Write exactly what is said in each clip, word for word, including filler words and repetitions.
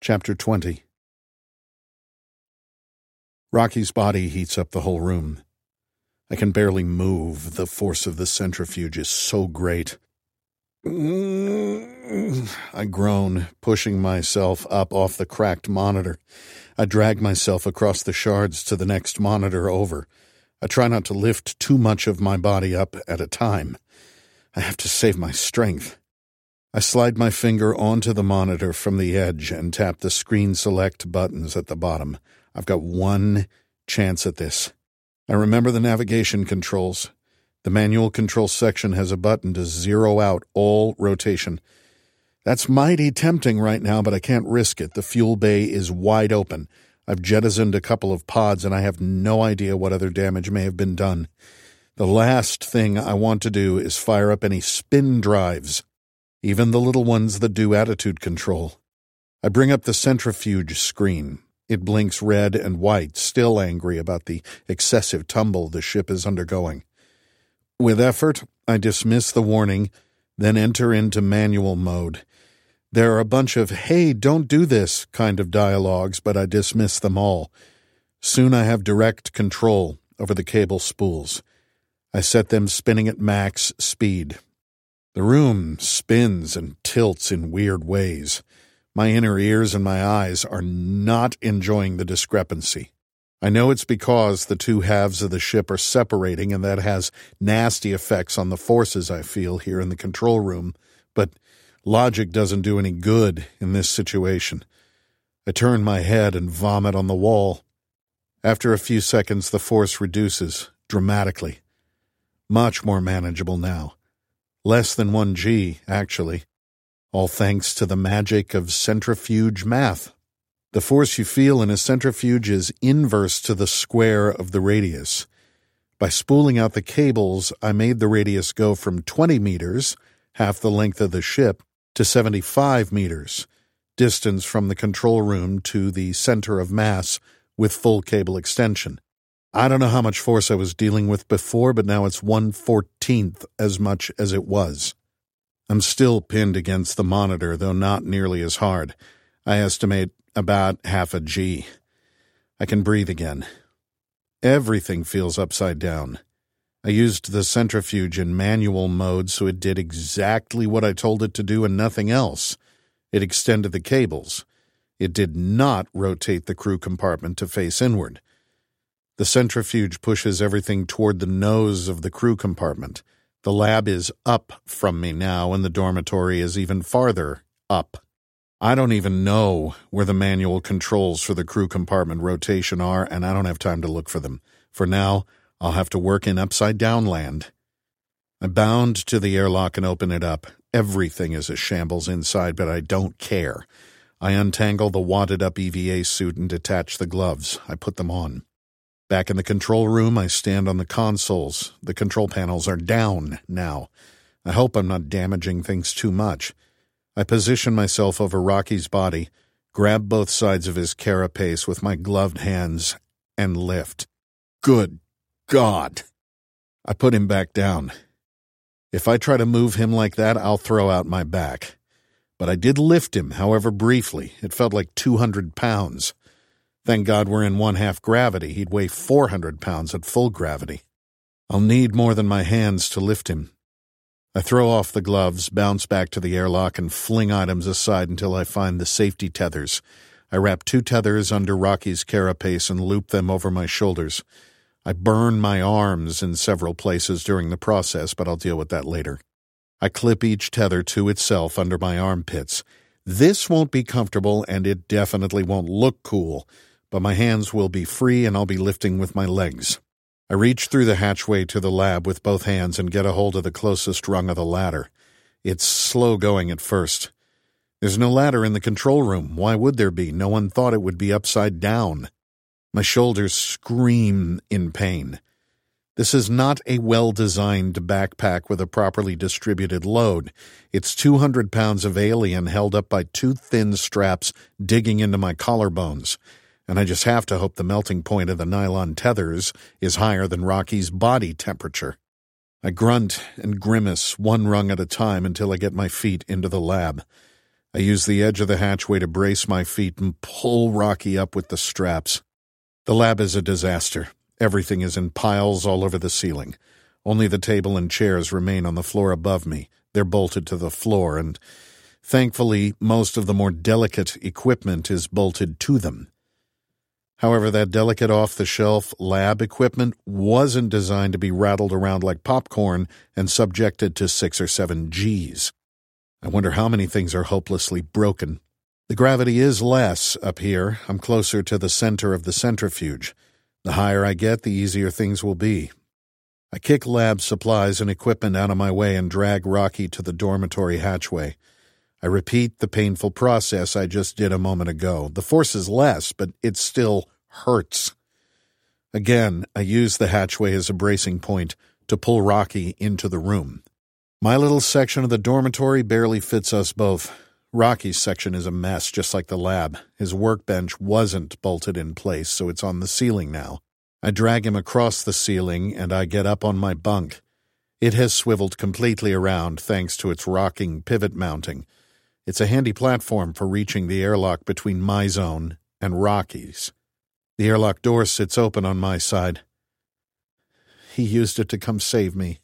Chapter twenty. Rocky's body heats up the whole room. I can barely move. The force of the centrifuge is so great. I groan, pushing myself up off the cracked monitor. I drag myself across the shards to the next monitor over. I try not to lift too much of my body up at a time. I have to save my strength. I slide my finger onto the monitor from the edge and tap the screen select buttons at the bottom. I've got one chance at this. I remember the navigation controls. The manual control section has a button to zero out all rotation. That's mighty tempting right now, but I can't risk it. The fuel bay is wide open. I've jettisoned a couple of pods, and I have no idea what other damage may have been done. The last thing I want to do is fire up any spin drives, even the little ones that do attitude control. I bring up the centrifuge screen. It blinks red and white, still angry about the excessive tumble the ship is undergoing. With effort, I dismiss the warning, then enter into manual mode. There are a bunch of, hey, don't do this kind of dialogues, but I dismiss them all. Soon I have direct control over the cable spools. I set them spinning at max speed. The room spins and tilts in weird ways. My inner ears and my eyes are not enjoying the discrepancy. I know it's because the two halves of the ship are separating, and that has nasty effects on the forces I feel here in the control room, but logic doesn't do any good in this situation. I turn my head and vomit on the wall. After a few seconds, the force reduces dramatically. Much more manageable now. Less than one G, actually. All thanks to the magic of centrifuge math. The force you feel in a centrifuge is inverse to the square of the radius. By spooling out the cables, I made the radius go from twenty meters, half the length of the ship, to seventy-five meters, distance from the control room to the center of mass with full cable extension. I don't know how much force I was dealing with before, but now it's one-fourteenth as much as it was. I'm still pinned against the monitor, though not nearly as hard. I estimate about half a G. I can breathe again. Everything feels upside down. I used the centrifuge in manual mode so it did exactly what I told it to do and nothing else. It extended the cables. It did not rotate the crew compartment to face inward. The centrifuge pushes everything toward the nose of the crew compartment. The lab is up from me now, and the dormitory is even farther up. I don't even know where the manual controls for the crew compartment rotation are, and I don't have time to look for them. For now, I'll have to work in upside-down land. I bound to the airlock and open it up. Everything is a shambles inside, but I don't care. I untangle the wadded-up E V A suit and detach the gloves. I put them on. Back in the control room, I stand on the consoles. The control panels are down now. I hope I'm not damaging things too much. I position myself over Rocky's body, grab both sides of his carapace with my gloved hands, and lift. Good God! I put him back down. If I try to move him like that, I'll throw out my back. But I did lift him, however briefly. It felt like two hundred pounds. Thank God we're in one-half gravity. He'd weigh four hundred pounds at full gravity. I'll need more than my hands to lift him. I throw off the gloves, bounce back to the airlock, and fling items aside until I find the safety tethers. I wrap two tethers under Rocky's carapace and loop them over my shoulders. I burn my arms in several places during the process, but I'll deal with that later. I clip each tether to itself under my armpits. This won't be comfortable, and it definitely won't look cool, but my hands will be free and I'll be lifting with my legs. I reach through the hatchway to the lab with both hands and get a hold of the closest rung of the ladder. It's slow going at first. There's no ladder in the control room. Why would there be? No one thought it would be upside down. My shoulders scream in pain. This is not a well-designed backpack with a properly distributed load. It's two hundred pounds of alien held up by two thin straps digging into my collarbones. And I just have to hope the melting point of the nylon tethers is higher than Rocky's body temperature. I grunt and grimace one rung at a time until I get my feet into the lab. I use the edge of the hatchway to brace my feet and pull Rocky up with the straps. The lab is a disaster. Everything is in piles all over the ceiling. Only the table and chairs remain on the floor above me. They're bolted to the floor, and thankfully, most of the more delicate equipment is bolted to them. However, that delicate off-the-shelf lab equipment wasn't designed to be rattled around like popcorn and subjected to six or seven Gs. I wonder how many things are hopelessly broken. The gravity is less up here. I'm closer to the center of the centrifuge. The higher I get, the easier things will be. I kick lab supplies and equipment out of my way and drag Rocky to the dormitory hatchway. I repeat the painful process I just did a moment ago. The force is less, but it still hurts. Again, I use the hatchway as a bracing point to pull Rocky into the room. My little section of the dormitory barely fits us both. Rocky's section is a mess, just like the lab. His workbench wasn't bolted in place, so it's on the ceiling now. I drag him across the ceiling, and I get up on my bunk. It has swiveled completely around thanks to its rocking pivot mounting. It's a handy platform for reaching the airlock between my zone and Rocky's. The airlock door sits open on my side. He used it to come save me.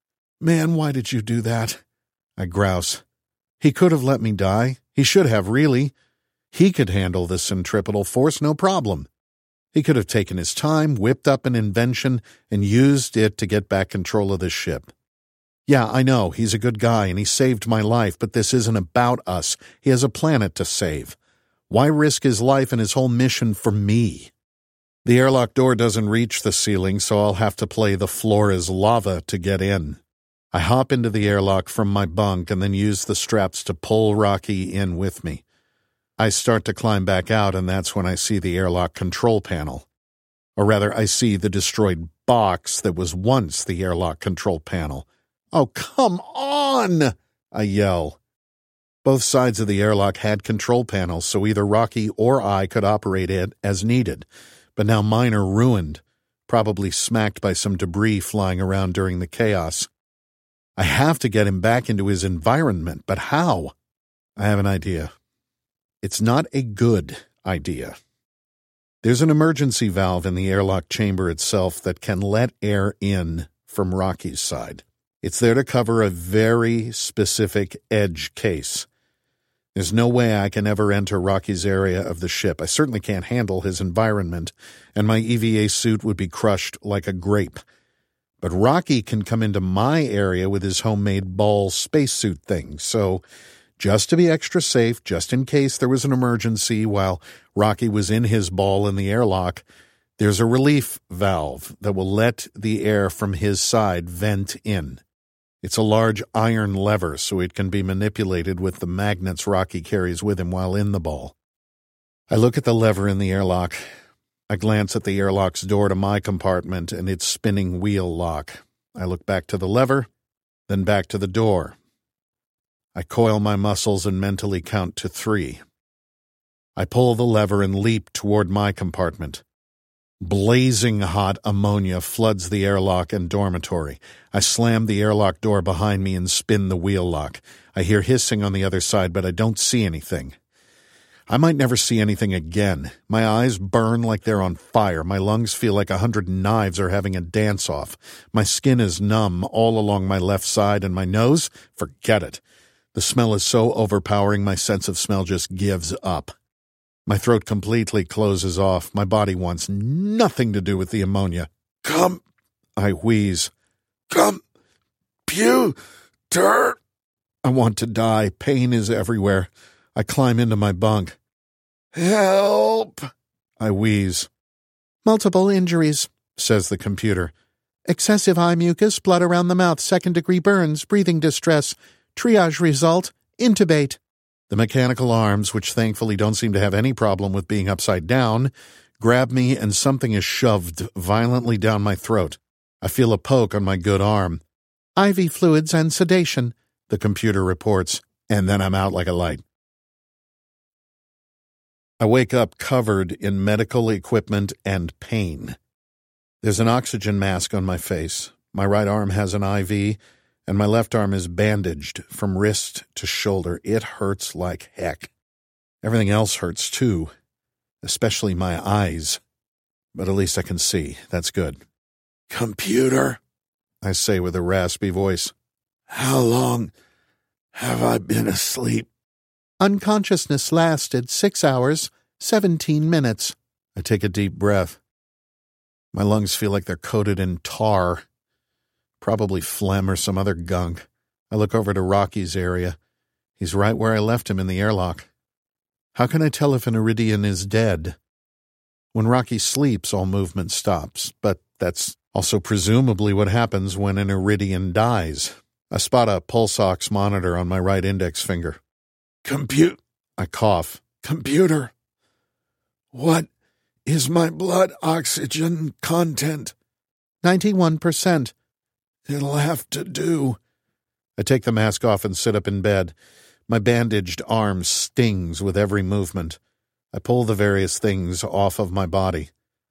Man, why did you do that? I grouse. He could have let me die. He should have, really. He could handle the centripetal force, no problem. He could have taken his time, whipped up an invention, and used it to get back control of this ship. Yeah, I know, he's a good guy, and he saved my life, but this isn't about us. He has a planet to save. Why risk his life and his whole mission for me? The airlock door doesn't reach the ceiling, so I'll have to play the floor is lava to get in. I hop into the airlock from my bunk and then use the straps to pull Rocky in with me. I start to climb back out, and that's when I see the airlock control panel. Or rather, I see the destroyed box that was once the airlock control panel. Oh, come on! I yell. Both sides of the airlock had control panels, so either Rocky or I could operate it as needed. But now mine are ruined, probably smacked by some debris flying around during the chaos. I have to get him back into his environment, but how? I have an idea. It's not a good idea. There's an emergency valve in the airlock chamber itself that can let air in from Rocky's side. It's there to cover a very specific edge case. There's no way I can ever enter Rocky's area of the ship. I certainly can't handle his environment, and my E V A suit would be crushed like a grape. But Rocky can come into my area with his homemade ball spacesuit thing, so just to be extra safe, just in case there was an emergency while Rocky was in his ball in the airlock, there's a relief valve that will let the air from his side vent in. It's a large iron lever, so it can be manipulated with the magnets Rocky carries with him while in the ball. I look at the lever in the airlock. I glance at the airlock's door to my compartment and its spinning wheel lock. I look back to the lever, then back to the door. I coil my muscles and mentally count to three. I pull the lever and leap toward my compartment. Blazing hot ammonia floods the airlock and dormitory. I slam the airlock door behind me and spin the wheel lock. I hear hissing on the other side, but I don't see anything. I might never see anything again. My eyes burn like they're on fire. My lungs feel like a hundred knives are having a dance-off. My skin is numb all along my left side, and my nose? Forget it. The smell is so overpowering, my sense of smell just gives up. My throat completely closes off. My body wants nothing to do with the ammonia. Come, I wheeze. Come, pewter. I want to die. Pain is everywhere. I climb into my bunk. Help, I wheeze. Multiple injuries, says the computer. Excessive eye mucus, blood around the mouth, second-degree burns, breathing distress. Triage result, intubate. The mechanical arms, which thankfully don't seem to have any problem with being upside down, grab me and something is shoved violently down my throat. I feel a poke on my good arm. I V fluids and sedation, the computer reports, and then I'm out like a light. I wake up covered in medical equipment and pain. There's an oxygen mask on my face. My right arm has an I V, and my left arm is bandaged from wrist to shoulder. It hurts like heck. Everything else hurts too, especially my eyes. But at least I can see. That's good. "Computer," I say with a raspy voice. "How long have I been asleep?" "Unconsciousness lasted six hours, seventeen minutes. I take a deep breath. My lungs feel like they're coated in tar. Probably phlegm or some other gunk. I look over to Rocky's area. He's right where I left him in the airlock. How can I tell if an Iridian is dead? When Rocky sleeps, all movement stops, but that's also presumably what happens when an Iridian dies. I spot a pulse ox monitor on my right index finger. Compute. I cough. Computer. What is my blood oxygen content? ninety-one percent. It'll have to do. I take the mask off and sit up in bed. My bandaged arm stings with every movement. I pull the various things off of my body.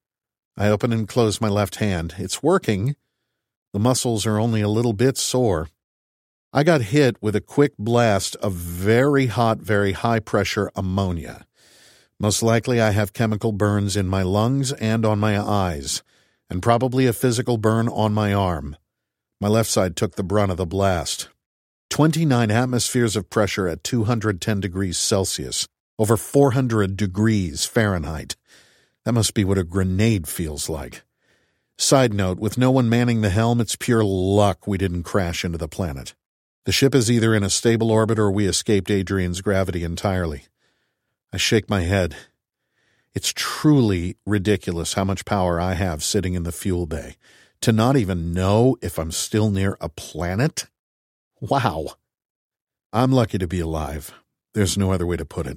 I open and close my left hand. It's working. The muscles are only a little bit sore. I got hit with a quick blast of very hot, very high-pressure ammonia. Most likely I have chemical burns in my lungs and on my eyes, and probably a physical burn on my arm. My left side took the brunt of the blast. twenty-nine atmospheres of pressure at two hundred ten degrees Celsius, over four hundred degrees Fahrenheit. That must be what a grenade feels like. Side note, with no one manning the helm, it's pure luck we didn't crash into the planet. The ship is either in a stable orbit or we escaped Adrian's gravity entirely. I shake my head. It's truly ridiculous how much power I have sitting in the fuel bay. To not even know if I'm still near a planet? Wow. I'm lucky to be alive. There's no other way to put it.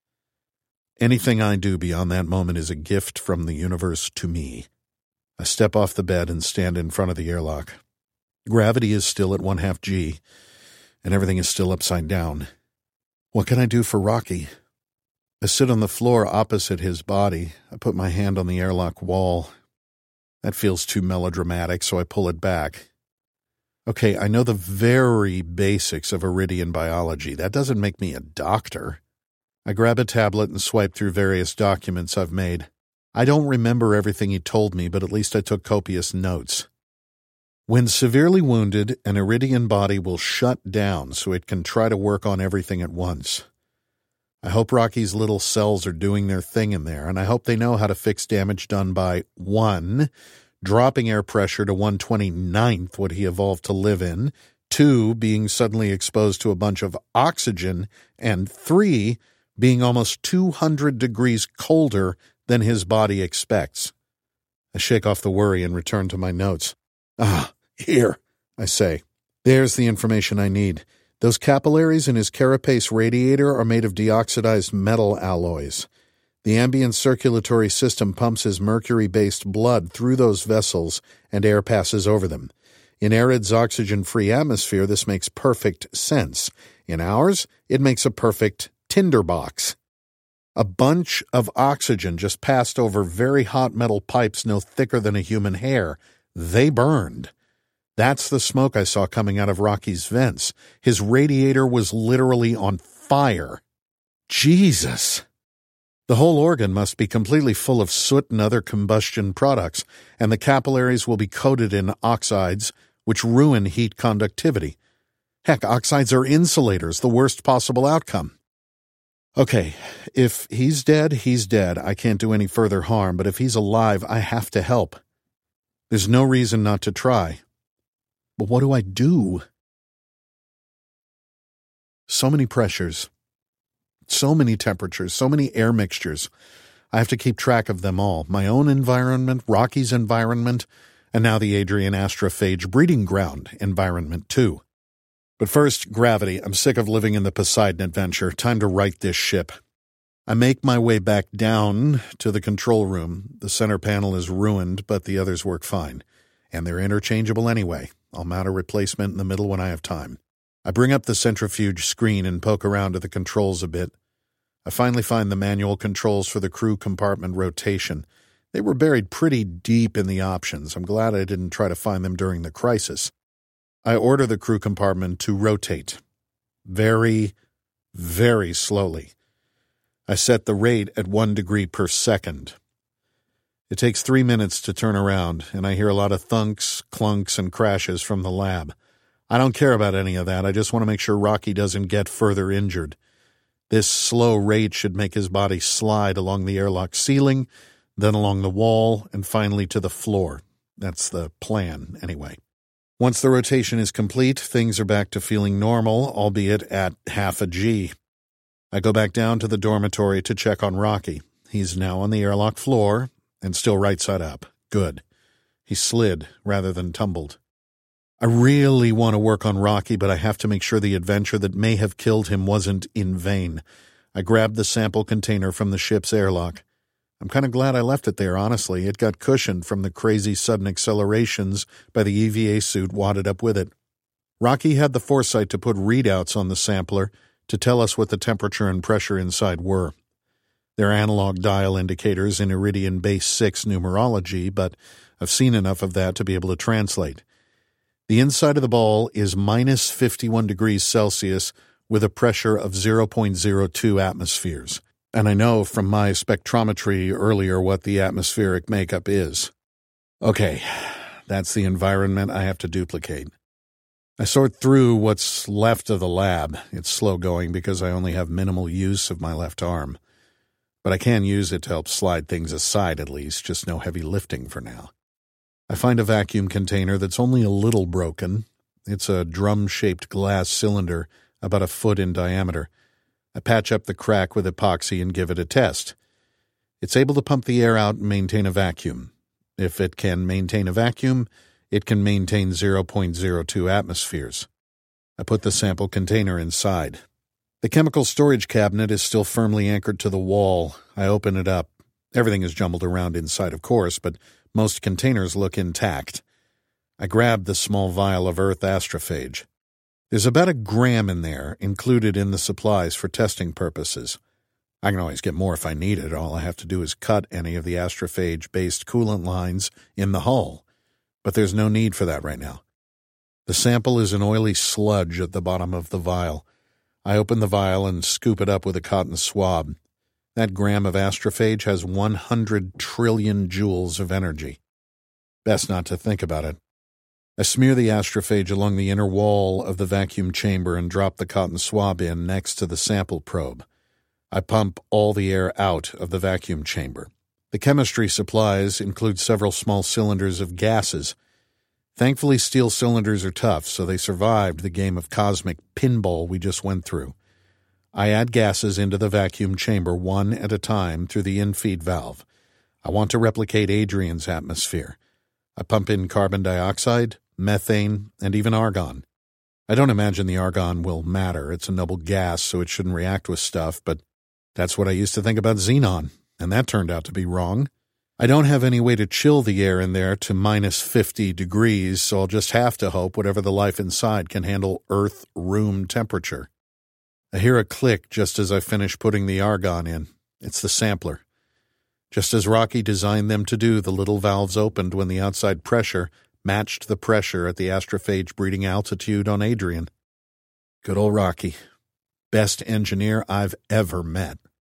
Anything I do beyond that moment is a gift from the universe to me. I step off the bed and stand in front of the airlock. Gravity is still at one-half G, and everything is still upside down. What can I do for Rocky? I sit on the floor opposite his body. I put my hand on the airlock wall. That feels too melodramatic, so I pull it back. Okay, I know the very basics of Iridian biology. That doesn't make me a doctor. I grab a tablet and swipe through various documents I've made. I don't remember everything he told me, but at least I took copious notes. When severely wounded, an Iridian body will shut down so it can try to work on everything at once. I hope Rocky's little cells are doing their thing in there, and I hope they know how to fix damage done by, one, dropping air pressure to one twenty-ninth what he evolved to live in, two, being suddenly exposed to a bunch of oxygen, and three, being almost two hundred degrees colder than his body expects. I shake off the worry and return to my notes. Ah, here, I say. There's the information I need. Those capillaries in his carapace radiator are made of deoxidized metal alloys. The ambient circulatory system pumps his mercury-based blood through those vessels, and air passes over them. In Arid's oxygen-free atmosphere, this makes perfect sense. In ours, it makes a perfect tinderbox. A bunch of oxygen just passed over very hot metal pipes no thicker than a human hair. They burned. That's the smoke I saw coming out of Rocky's vents. His radiator was literally on fire. Jesus! The whole organ must be completely full of soot and other combustion products, and the capillaries will be coated in oxides, which ruin heat conductivity. Heck, oxides are insulators, the worst possible outcome. Okay, if he's dead, he's dead. I can't do any further harm, but if he's alive, I have to help. There's no reason not to try. But what do I do? So many pressures, so many temperatures, so many air mixtures. I have to keep track of them all. My own environment, Rocky's environment, and now the Adrian Astrophage breeding ground environment too. But first, gravity. I'm sick of living in the Poseidon adventure. Time to right this ship. I make my way back down to the control room. The center panel is ruined, but the others work fine. And they're interchangeable anyway. I'll mount a replacement in the middle when I have time. I bring up the centrifuge screen and poke around at the controls a bit. I finally find the manual controls for the crew compartment rotation. They were buried pretty deep in the options. I'm glad I didn't try to find them during the crisis. I order the crew compartment to rotate. Very, very slowly. I set the rate at one degree per second. It takes three minutes to turn around, and I hear a lot of thunks, clunks, and crashes from the lab. I don't care about any of that. I just want to make sure Rocky doesn't get further injured. This slow rate should make his body slide along the airlock ceiling, then along the wall, and finally to the floor. That's the plan, anyway. Once the rotation is complete, things are back to feeling normal, albeit at half a G. I go back down to the dormitory to check on Rocky. He's now on the airlock floor and still right side up. Good. He slid rather than tumbled. I really want to work on Rocky, but I have to make sure the adventure that may have killed him wasn't in vain. I grabbed the sample container from the ship's airlock. I'm kind of glad I left it there, honestly. It got cushioned from the crazy sudden accelerations by the E V A suit wadded up with it. Rocky had the foresight to put readouts on the sampler to tell us what the temperature and pressure inside were. They're analog dial indicators in Iridian Base six numerology, but I've seen enough of that to be able to translate. The inside of the ball is minus fifty-one degrees Celsius with a pressure of zero point zero two atmospheres. And I know from my spectrometry earlier what the atmospheric makeup is. Okay, that's the environment I have to duplicate. I sort through what's left of the lab. It's slow going because I only have minimal use of my left arm. But I can use it to help slide things aside at least, just no heavy lifting for now. I find a vacuum container that's only a little broken. It's a drum-shaped glass cylinder about a foot in diameter. I patch up the crack with epoxy and give it a test. It's able to pump the air out and maintain a vacuum. If it can maintain a vacuum, it can maintain zero point zero two atmospheres. I put the sample container inside. The chemical storage cabinet is still firmly anchored to the wall. I open it up. Everything is jumbled around inside, of course, but most containers look intact. I grab the small vial of Earth astrophage. There's about a gram in there, included in the supplies for testing purposes. I can always get more if I need it. All I have to do is cut any of the astrophage-based coolant lines in the hull. But there's no need for that right now. The sample is an oily sludge at the bottom of the vial. I open the vial and scoop it up with a cotton swab. That gram of astrophage has one hundred trillion joules of energy. Best not to think about it. I smear the astrophage along the inner wall of the vacuum chamber and drop the cotton swab in next to the sample probe. I pump all the air out of the vacuum chamber. The chemistry supplies include several small cylinders of gases. Thankfully, steel cylinders are tough, so they survived the game of cosmic pinball we just went through. I add gases into the vacuum chamber one at a time through the infeed valve. I want to replicate Adrian's atmosphere. I pump in carbon dioxide, methane, and even argon. I don't imagine the argon will matter. It's a noble gas, so it shouldn't react with stuff, but that's what I used to think about xenon, and that turned out to be wrong. I don't have any way to chill the air in there to minus fifty degrees, so I'll just have to hope whatever the life inside can handle Earth room temperature. I hear a click just as I finish putting the argon in. It's the sampler. Just as Rocky designed them to do, the little valves opened when the outside pressure matched the pressure at the astrophage breeding altitude on Adrian. Good old Rocky. Best engineer I've ever met.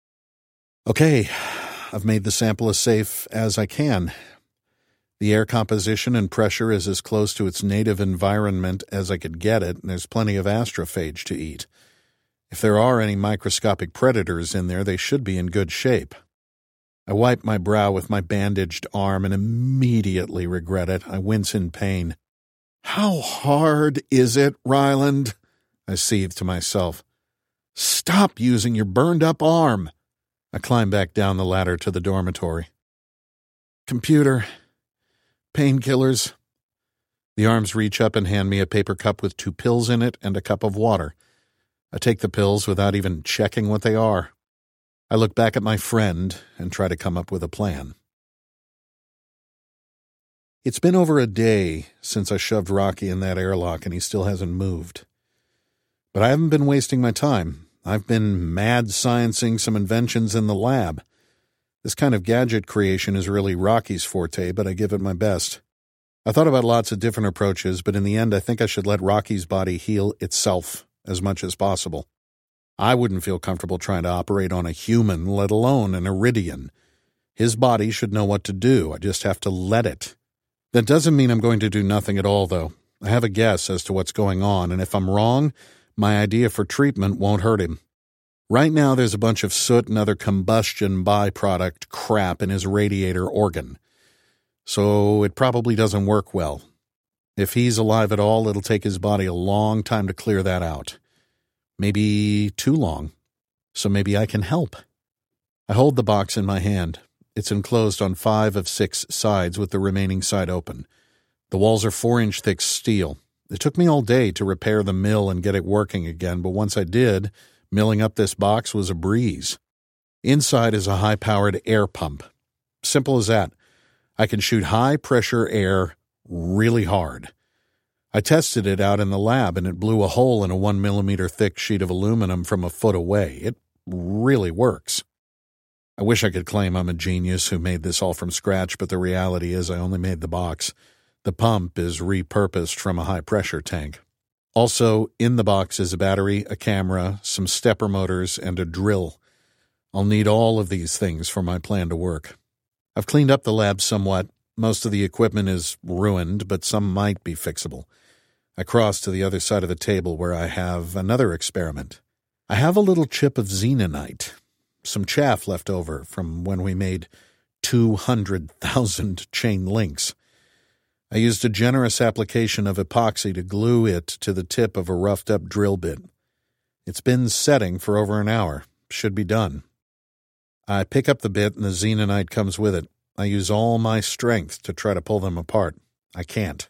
Okay, I've made the sample as safe as I can. The air composition and pressure is as close to its native environment as I could get it, and there's plenty of astrophage to eat. If there are any microscopic predators in there, they should be in good shape. I wipe my brow with my bandaged arm and immediately regret it. I wince in pain. How hard is it, Ryland? I seethe to myself. Stop using your burned-up arm. I climb back down the ladder to the dormitory. Computer. Painkillers. The arms reach up and hand me a paper cup with two pills in it and a cup of water. I take the pills without even checking what they are. I look back at my friend and try to come up with a plan. It's been over a day since I shoved Rocky in that airlock and he still hasn't moved. But I haven't been wasting my time. I've been mad sciencing some inventions in the lab. This kind of gadget creation is really Rocky's forte, but I give it my best. I thought about lots of different approaches, but in the end I think I should let Rocky's body heal itself as much as possible. I wouldn't feel comfortable trying to operate on a human, let alone an Iridian. His body should know what to do. I just have to let it. That doesn't mean I'm going to do nothing at all, though. I have a guess as to what's going on, and if I'm wrong, my idea for treatment won't hurt him. Right now there's a bunch of soot and other combustion byproduct crap in his radiator organ. So it probably doesn't work well. If he's alive at all, it'll take his body a long time to clear that out. Maybe too long. So maybe I can help. I hold the box in my hand. It's enclosed on five of six sides with the remaining side open. The walls are four-inch thick steel. It took me all day to repair the mill and get it working again, but once I did, milling up this box was a breeze. Inside is a high-powered air pump. Simple as that. I can shoot high-pressure air really hard. I tested it out in the lab, and it blew a hole in a one millimeter thick sheet of aluminum from a foot away. It really works. I wish I could claim I'm a genius who made this all from scratch, but the reality is I only made the box. The pump is repurposed from a high-pressure tank. Also, in the box is a battery, a camera, some stepper motors, and a drill. I'll need all of these things for my plan to work. I've cleaned up the lab somewhat. Most of the equipment is ruined, but some might be fixable. I cross to the other side of the table where I have another experiment. I have a little chip of xenonite, some chaff left over from when we made two hundred thousand chain links. I used a generous application of epoxy to glue it to the tip of a roughed-up drill bit. It's been setting for over an hour. Should be done. I pick up the bit and the xenonite comes with it. I use all my strength to try to pull them apart. I can't.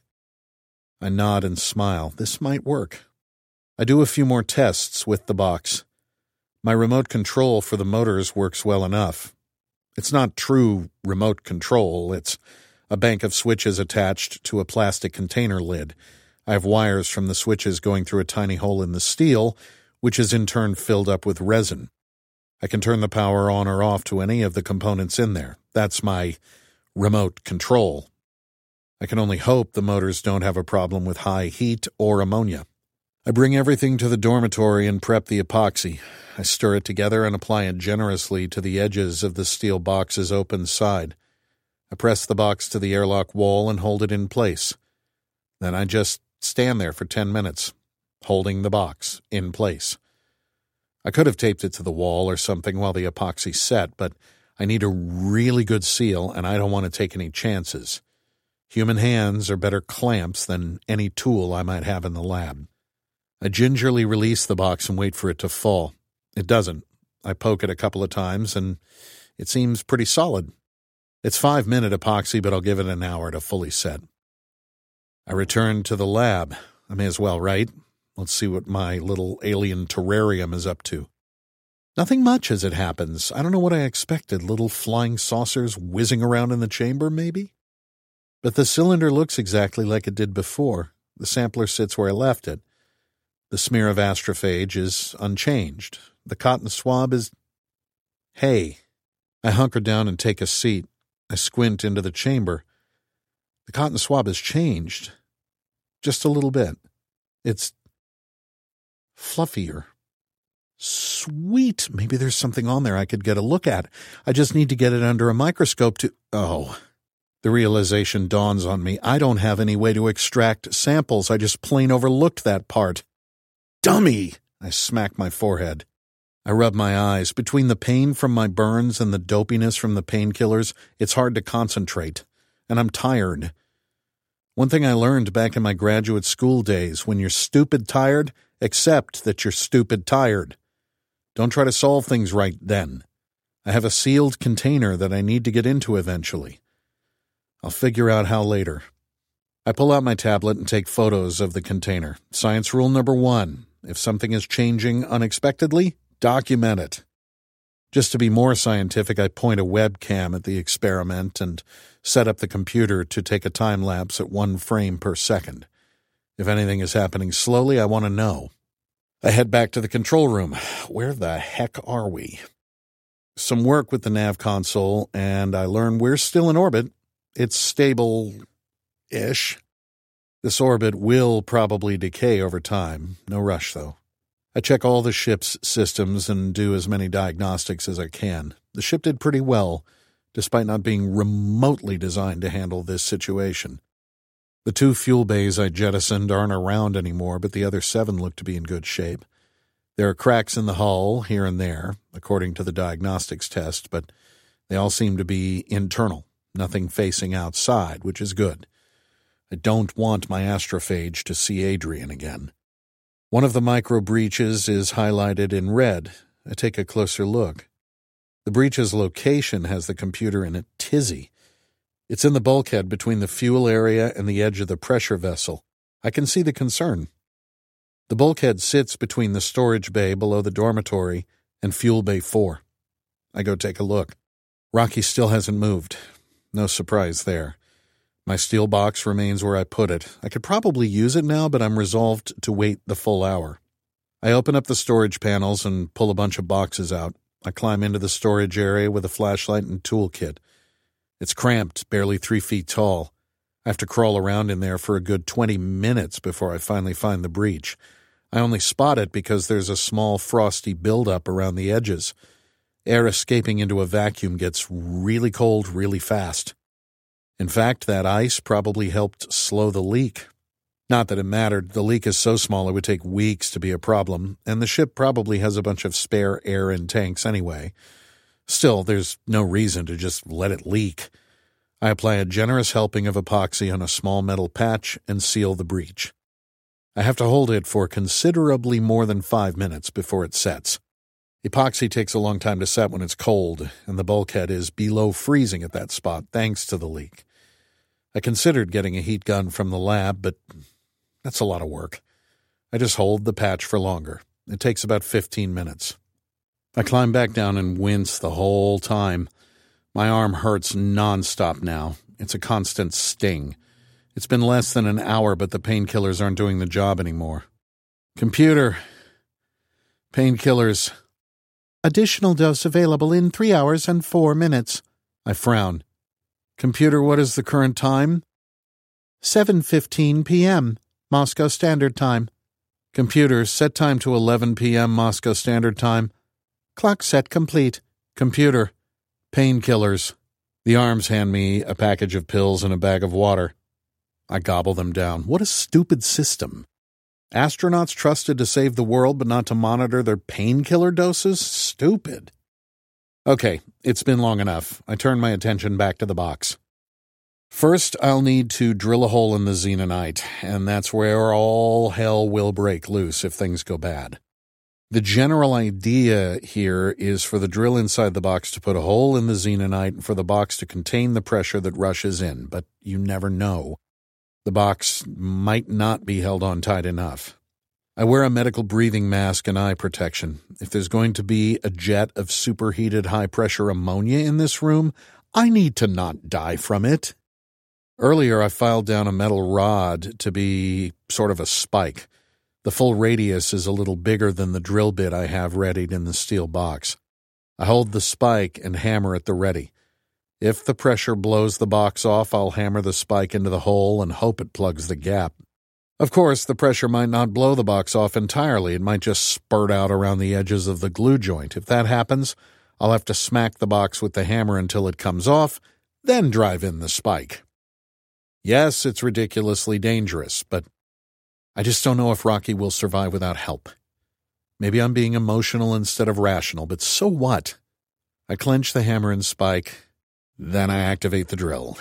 I nod and smile. This might work. I do a few more tests with the box. My remote control for the motors works well enough. It's not true remote control. It's a bank of switches attached to a plastic container lid. I have wires from the switches going through a tiny hole in the steel, which is in turn filled up with resin. I can turn the power on or off to any of the components in there. That's my remote control. I can only hope the motors don't have a problem with high heat or ammonia. I bring everything to the dormitory and prep the epoxy. I stir it together and apply it generously to the edges of the steel box's open side. I press the box to the airlock wall and hold it in place. Then I just stand there for ten minutes, holding the box in place. I could have taped it to the wall or something while the epoxy set, but I need a really good seal, and I don't want to take any chances. Human hands are better clamps than any tool I might have in the lab. I gingerly release the box and wait for it to fall. It doesn't. I poke it a couple of times, and it seems pretty solid. It's five-minute epoxy, but I'll give it an hour to fully set. I return to the lab. I may as well, right? Let's see what my little alien terrarium is up to. Nothing much as it happens. I don't know what I expected. Little flying saucers whizzing around in the chamber, maybe? But the cylinder looks exactly like it did before. The sampler sits where I left it. The smear of astrophage is unchanged. The cotton swab is... Hey. I hunker down and take a seat. I squint into the chamber. The cotton swab has changed. Just a little bit. It's fluffier. Sweet. Maybe there's something on there I could get a look at. I just need to get it under a microscope to... Oh... The realization dawns on me. I don't have any way to extract samples. I just plain overlooked that part. Dummy! I smack my forehead. I rub my eyes. Between the pain from my burns and the dopiness from the painkillers, it's hard to concentrate. And I'm tired. One thing I learned back in my graduate school days, when you're stupid tired, accept that you're stupid tired. Don't try to solve things right then. I have a sealed container that I need to get into eventually. I'll figure out how later. I pull out my tablet and take photos of the container. Science rule number one, if something is changing unexpectedly, document it. Just to be more scientific, I point a webcam at the experiment and set up the computer to take a time lapse at one frame per second. If anything is happening slowly, I want to know. I head back to the control room. Where the heck are we? Some work with the nav console, and I learn we're still in orbit. It's stable Ish. This orbit will probably decay over time. No rush, though. I check all the ship's systems and do as many diagnostics as I can. The ship did pretty well, despite not being remotely designed to handle this situation. The two fuel bays I jettisoned aren't around anymore, but the other seven look to be in good shape. There are cracks in the hull here and there, according to the diagnostics test, but they all seem to be internal, nothing facing outside, which is good. I don't want my astrophage to see Adrian again. One of the micro breaches is highlighted in red. I take a closer look. The breach's location has the computer in a tizzy. It's in the bulkhead between the fuel area and the edge of the pressure vessel. I can see the concern. The bulkhead sits between the storage bay below the dormitory and fuel bay four. I go take a look. Rocky still hasn't moved. No surprise there. My steel box remains where I put it. I could probably use it now, but I'm resolved to wait the full hour. I open up the storage panels and pull a bunch of boxes out. I climb into the storage area with a flashlight and toolkit. It's cramped, barely three feet tall. I have to crawl around in there for a good twenty minutes before I finally find the breach. I only spot it because there's a small frosty buildup around the edges. Air escaping into a vacuum gets really cold really fast. In fact, that ice probably helped slow the leak. Not that it mattered. The leak is so small it would take weeks to be a problem, and the ship probably has a bunch of spare air in tanks anyway. Still, there's no reason to just let it leak. I apply a generous helping of epoxy on a small metal patch and seal the breach. I have to hold it for considerably more than five minutes before it sets. Epoxy takes a long time to set when it's cold, and the bulkhead is below freezing at that spot thanks to the leak. I considered getting a heat gun from the lab, but that's a lot of work. I just hold the patch for longer. It takes about fifteen minutes. I climb back down and wince the whole time. My arm hurts nonstop now. It's a constant sting. It's been less than an hour, but the painkillers aren't doing the job anymore. Computer. Painkillers. Additional dose available in three hours and four minutes. I frown. Computer, what is the current time? seven fifteen p.m. Moscow Standard Time. Computer, set time to eleven p.m. Moscow Standard Time. Clock set complete. Computer. Painkillers. The arms hand me a package of pills and a bag of water. I gobble them down. What a stupid system. Astronauts trusted to save the world but not to monitor their painkiller doses? Stupid. Okay, it's been long enough. I turn my attention back to the box. First, I'll need to drill a hole in the xenonite, and that's where all hell will break loose if things go bad. The general idea here is for the drill inside the box to put a hole in the xenonite and for the box to contain the pressure that rushes in, but you never know. The box might not be held on tight enough. I wear a medical breathing mask and eye protection. If there's going to be a jet of superheated high-pressure ammonia in this room, I need to not die from it. Earlier, I filed down a metal rod to be sort of a spike. The full radius is a little bigger than the drill bit I have readied in the steel box. I hold the spike and hammer at the ready. If the pressure blows the box off, I'll hammer the spike into the hole and hope it plugs the gap. Of course, the pressure might not blow the box off entirely. It might just spurt out around the edges of the glue joint. If that happens, I'll have to smack the box with the hammer until it comes off, then drive in the spike. Yes, it's ridiculously dangerous, but I just don't know if Rocky will survive without help. Maybe I'm being emotional instead of rational, but so what? I clench the hammer and spike, then I activate the drill.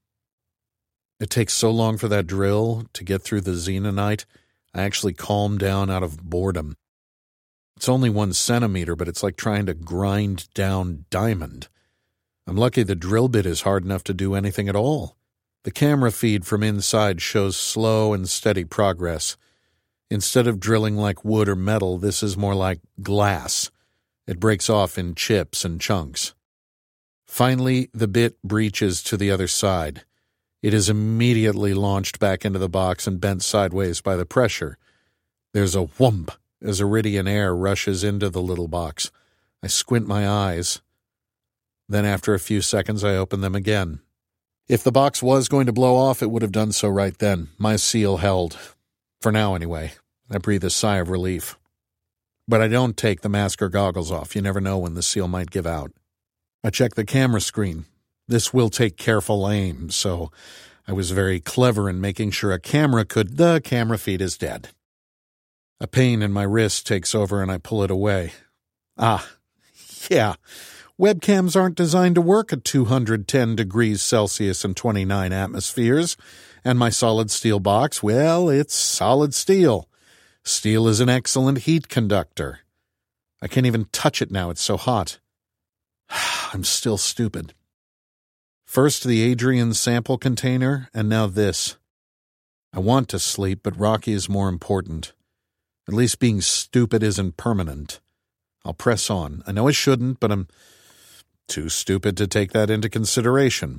It takes so long for that drill to get through the xenonite, I actually calm down out of boredom. It's only one centimeter, but it's like trying to grind down diamond. I'm lucky the drill bit is hard enough to do anything at all. The camera feed from inside shows slow and steady progress. Instead of drilling like wood or metal, this is more like glass. It breaks off in chips and chunks. Finally, the bit breaches to the other side. It is immediately launched back into the box and bent sideways by the pressure. There's a whoomp as iridian air rushes into the little box. I squint my eyes. Then after a few seconds, I open them again. If the box was going to blow off, it would have done so right then. My seal held. For now, anyway. I breathe a sigh of relief. But I don't take the mask or goggles off. You never know when the seal might give out. I check the camera screen. This will take careful aim, so I was very clever in making sure a camera could... The camera feed is dead. A pain in my wrist takes over and I pull it away. Ah, yeah. Webcams aren't designed to work at two hundred ten degrees Celsius and twenty-nine atmospheres. And my solid steel box, well, it's solid steel. Steel is an excellent heat conductor. I can't even touch it now, it's so hot. I'm still stupid. First the Adrian sample container, and now this. I want to sleep, but Rocky is more important. At least being stupid isn't permanent. I'll press on. I know I shouldn't, but I'm too stupid to take that into consideration.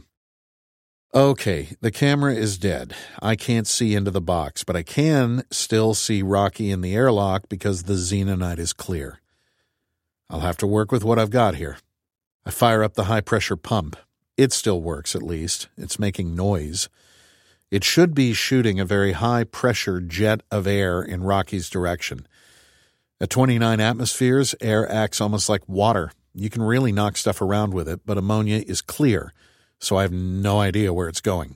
Okay, the camera is dead. I can't see into the box, but I can still see Rocky in the airlock because the xenonite is clear. I'll have to work with what I've got here. I fire up the high-pressure pump. It still works, at least. It's making noise. It should be shooting a very high-pressure jet of air in Rocky's direction. At twenty-nine atmospheres, air acts almost like water. You can really knock stuff around with it, but ammonia is clear, so I have no idea where it's going.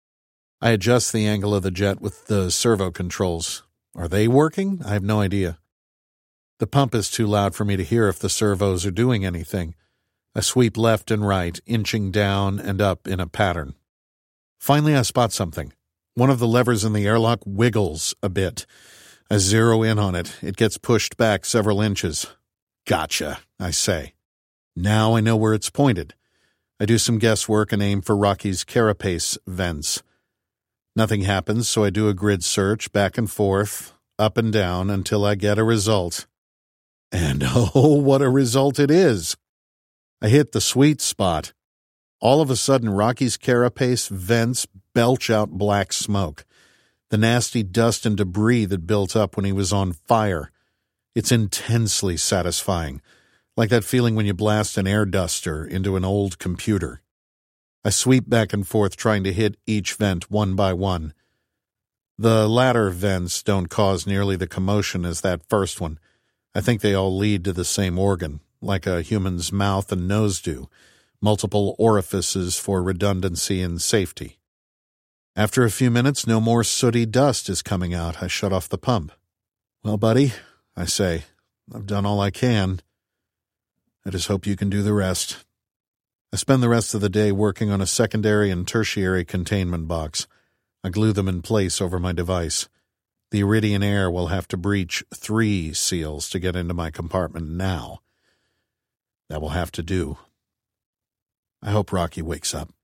I adjust the angle of the jet with the servo controls. Are they working? I have no idea. The pump is too loud for me to hear if the servos are doing anything. I sweep left and right, inching down and up in a pattern. Finally, I spot something. One of the levers in the airlock wiggles a bit. I zero in on it. It gets pushed back several inches. Gotcha, I say. Now I know where it's pointed. I do some guesswork and aim for Rocky's carapace vents. Nothing happens, so I do a grid search back and forth, up and down, until I get a result. And oh, what a result it is! I hit the sweet spot. All of a sudden, Rocky's carapace vents belch out black smoke. The nasty dust and debris that built up when he was on fire. It's intensely satisfying, like that feeling when you blast an air duster into an old computer. I sweep back and forth trying to hit each vent one by one. The latter vents don't cause nearly the commotion as that first one. I think they all lead to the same organ, like a human's mouth and nose do, multiple orifices for redundancy and safety. After a few minutes, no more sooty dust is coming out. I shut off the pump. Well, buddy, I say, I've done all I can. I just hope you can do the rest. I spend the rest of the day working on a secondary and tertiary containment box. I glue them in place over my device. The Iridian Air will have to breach three seals to get into my compartment now. That will have to do. I hope Rocky wakes up.